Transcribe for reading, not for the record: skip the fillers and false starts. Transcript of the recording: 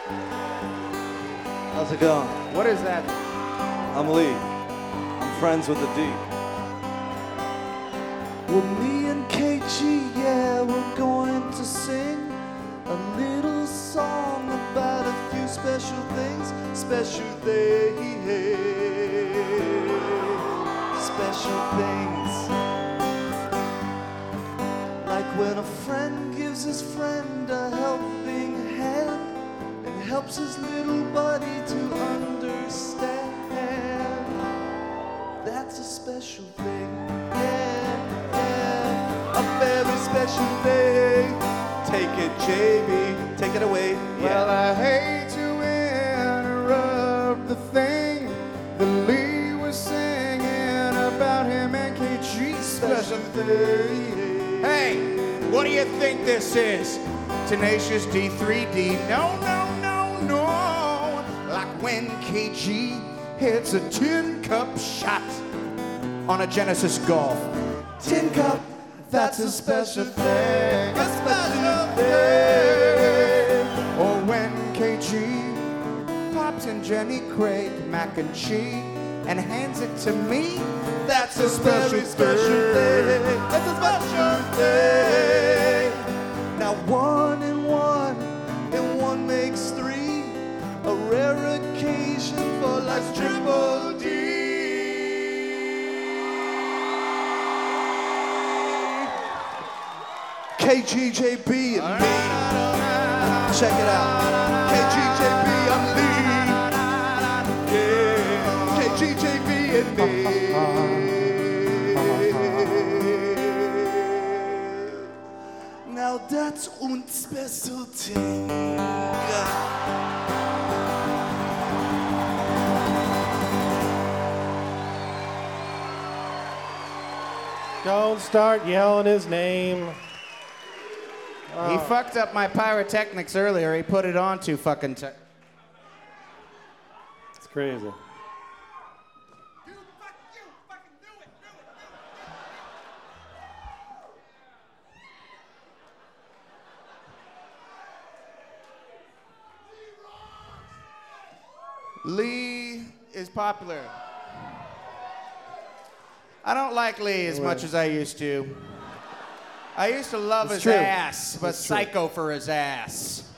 How's it going? What is that? I'm Lee. I'm friends with the D. Well, me and KG, yeah, we're going to sing a little song about a few special things. Special things. Special things. Like when a friend gives his friend a helping hand and helps his little buddy to understand. That's a special thing, yeah, yeah, a very special thing. Take it, JB, take it away. Well, I hate to interrupt the thing that Lee was singing about him and KG. Special thing. Hey, what do you think this is? Tenacious D3D? No, no, no, no. Like when KG hits a tin cup shot on a Genesis Golf. Tin cup, that's a special thing. A special thing. Or when KG pops in Jenny Craig mac and cheese and hands it to me. That's a special thing. That's a special thing. Now 1 and 1 and 1 makes 3. A rare occasion for life's triple D. KGJB and me. Check it out. KGJB, I'm Lee. Yeah. KGJB and me. Now that's un special thing. Don't start yelling his name. He fucked up my pyrotechnics earlier. He put it on too fucking tight. It's crazy. Lee is popular. I don't like Lee as much as I used to. I used to love his ass, but psycho for his ass.